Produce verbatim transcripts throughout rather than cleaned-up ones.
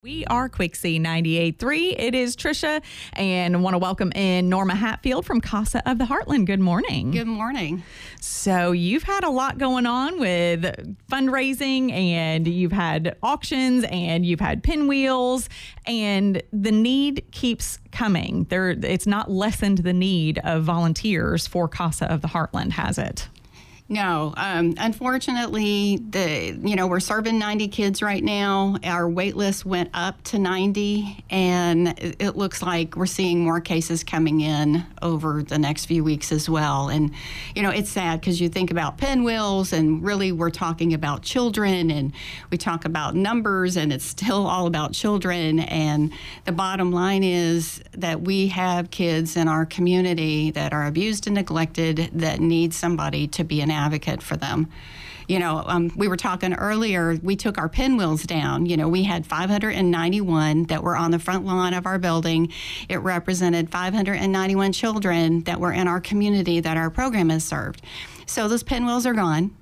We are Quixie ninety-eight point three. It is Trisha, and want to welcome in Norma Hatfield from Casa of the Heartland. Good morning. Good morning. So you've had a lot going on with fundraising, and you've had auctions, and you've had pinwheels, and the need keeps coming. There, it's not lessened the need of volunteers for Casa of the Heartland, has it? No, um, unfortunately, the you know we're serving ninety kids right now. Our wait list went up to ninety, and it, it looks like we're seeing more cases coming in over the next few weeks as well. And you know it's sad because you think about pinwheels, and really we're talking about children, and we talk about numbers, and it's still all about children. And the bottom line is that we have kids in our community that are abused and neglected that need somebody to be an advocate for them. You know, um, we were talking earlier, we took our pinwheels down. You know, we had five hundred ninety-one that were on the front lawn of our building. It represented five hundred ninety-one children that were in our community that our program has served. So those pinwheels are gone,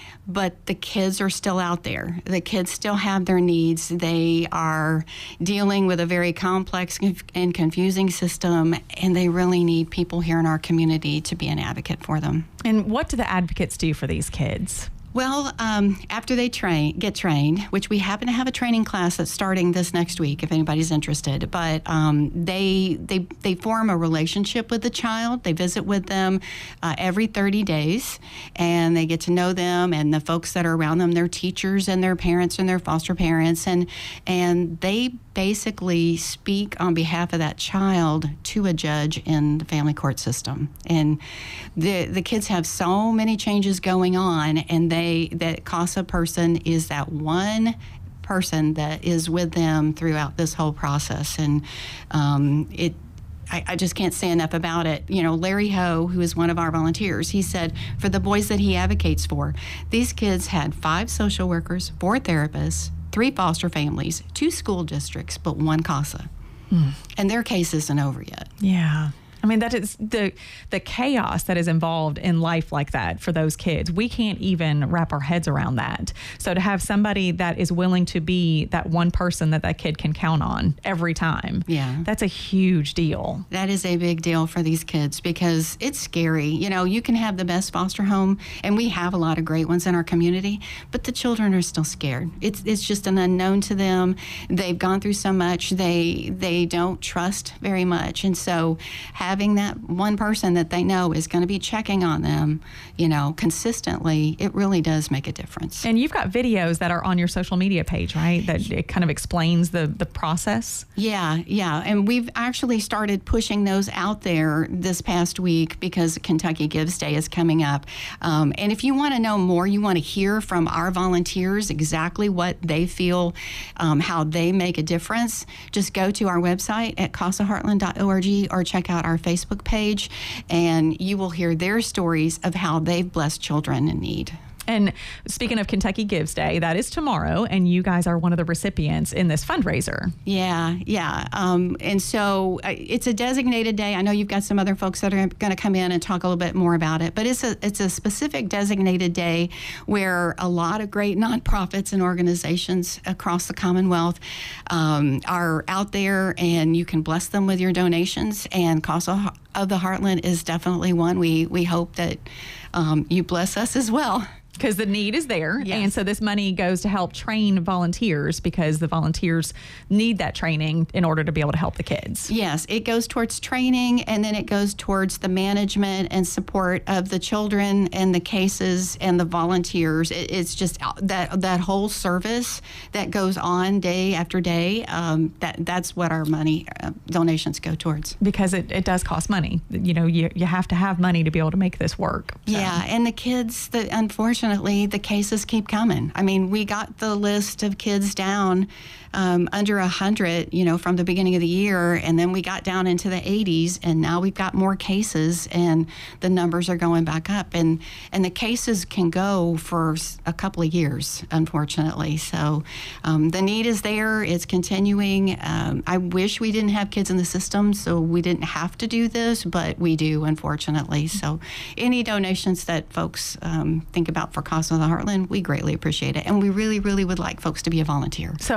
but the kids are still out there. The kids still have their needs. They are dealing with a very complex and confusing system, and they really need people here in our community to be an advocate for them. And what do the advocates do for these kids? Well, um, after they train, get trained, which we happen to have a training class that's starting this next week, if anybody's interested. But um, they they they form a relationship with the child. They visit with them uh, every thirty days, and they get to know them and the folks that are around them, their teachers and their parents and their foster parents, and and they basically speak on behalf of that child to a judge in the family court system. And the the kids have so many changes going on, and they that CASA person is that one person that is with them throughout this whole process. And um, it I, I just can't say enough about it. You know, Larry Ho, who is one of our volunteers, he said for the boys that he advocates for, these kids had five social workers, four therapists, three foster families, two school districts, but one CASA. Mm. And their case isn't over yet. Yeah. I mean, that is the the chaos that is involved in life like that for those kids. We can't even wrap our heads around that. So to have somebody that is willing to be that one person that that kid can count on every time, yeah, that's a huge deal. That is a big deal for these kids because it's scary. You know, you can have the best foster home, and we have a lot of great ones in our community, but the children are still scared. It's it's just an unknown to them. They've gone through so much. They they don't trust very much, and so having having that one person that they know is going to be checking on them, you know, consistently, it really does make a difference. And you've got videos that are on your social media page, right? That it kind of explains the, the process. Yeah, yeah. And we've actually started pushing those out there this past week because Kentucky Gives Day is coming up. Um, and if you want to know more, you want to hear from our volunteers exactly what they feel, um, how they make a difference, just go to our website at casa heartland dot org or check out our Facebook page, and you will hear their stories of how they've blessed children in need. And speaking of Kentucky Gives Day, that is tomorrow, and you guys are one of the recipients in this fundraiser. Yeah, yeah. Um, and so uh, it's a designated day. I know you've got some other folks that are going to come in and talk a little bit more about it, but it's a it's a specific designated day where a lot of great nonprofits and organizations across the Commonwealth um, are out there, and you can bless them with your donations. And Casa of the Heartland is definitely one. We we hope that um, you bless us as well. Because the need is there. Yes. And so this money goes to help train volunteers because the volunteers need that training in order to be able to help the kids. Yes, it goes towards training, and then it goes towards the management and support of the children and the cases and the volunteers. It, it's just that that whole service that goes on day after day. Um, that that's what our money uh, donations go towards. Because it, it does cost money. You know, you you have to have money to be able to make this work. So. Yeah, and the kids, the unfortunately, the cases keep coming. I mean, we got the list of kids down um, under one hundred, you know, from the beginning of the year, and then we got down into the eighties, and now we've got more cases, and the numbers are going back up. And, and the cases can go for a couple of years, unfortunately. So um, the need is there. It's continuing. Um, I wish we didn't have kids in the system, so we didn't have to do this, but we do, unfortunately. So any donations that folks um, think about for Casa of the Heartland, we greatly appreciate it. And we really, really would like folks to be a volunteer. So how do they find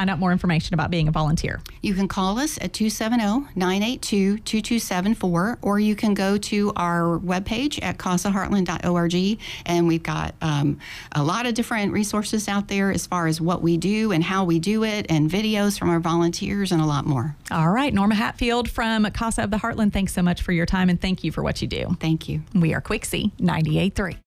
find out more information about being a volunteer? You can call us at two seven zero, nine eight two, two two seven four, or you can go to our webpage at casa heartland dot org, and we've got um, a lot of different resources out there as far as what we do and how we do it, and videos from our volunteers and a lot more. All right. Norma Hatfield from Casa of the Heartland, thanks so much for your time, and thank you for what you do. Thank you. We are Quixie ninety-eight point three.